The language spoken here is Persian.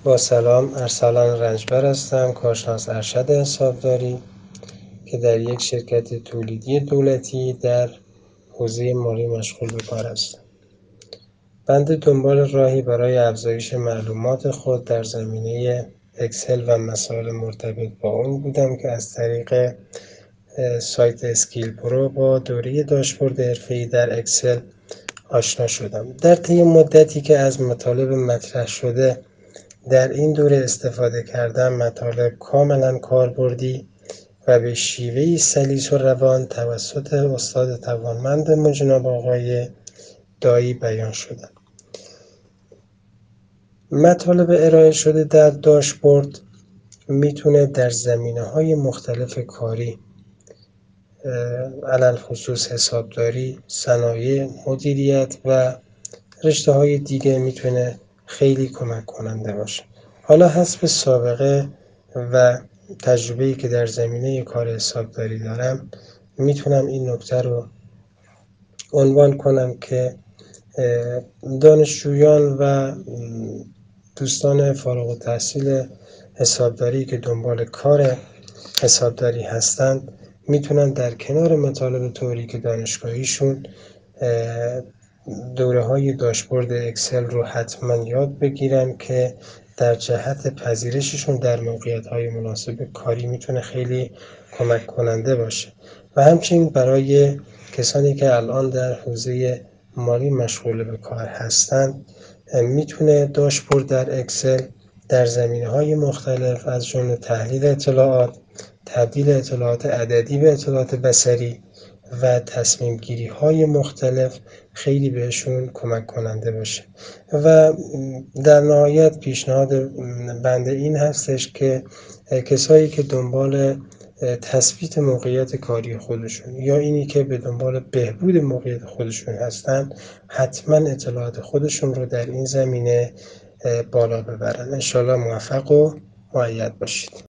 با سلام، ارسلان رنجبر هستم، کارشناس ارشد حسابداری که در یک شرکت تولیدی دولتی در حوزه مالی مشغول به کار هستم. بنده دنبال راهی برای افزایش معلومات خود در زمینه اکسل و مسائل مرتبط با اون بودم که از طریق سایت اسکیل پرو با دوره داشبورد حرفه‌ای در اکسل آشنا شدم. در طی مدتی که از مطالب مطرح شده در این دوره استفاده کردم، مطالب کاملا کاربردی و به شیوهی سلیس و روان توسط استاد توانمند جناب آقای دایی بیان شدند. مطالب ارائه شده در داشبورد میتونه در زمینه‌های مختلف کاری، علل خصوص حسابداری، صنایع، مدیریت و رشته‌های دیگه میتونه خیلی کمک کننده باشه. حالا حسب سابقه و تجربه‌ای که در زمینه کار حسابداری دارم میتونم این نکته رو عنوان کنم که دانشجویان و دوستان فارغ التحصیل حسابداری که دنبال کار حسابداری هستند میتونن در کنار مطالب تئوریک دانشگاهیشون دوره‌های داشبورد اکسل رو حتما یاد بگیرن که در جهت پذیرششون در موقعیت‌های مناسب کاری میتونه خیلی کمک کننده باشه و همچنین برای کسانی که الان در حوزه مالی مشغول به کار هستند میتونه داشبورد در اکسل در زمینه‌های مختلف از جمله تحلیل اطلاعات، تبدیل اطلاعات عددی به اطلاعات بصری و تصمیم گیری های مختلف خیلی بهشون کمک کننده باشه و در نهایت پیشنهاد بنده این هستش که کسایی که دنبال تثبیت موقعیت کاری خودشون یا اینی که به دنبال بهبود موقعیت خودشون هستن حتما اطلاعات خودشون رو در این زمینه بالا ببرن. انشالله موفق و مؤید باشید.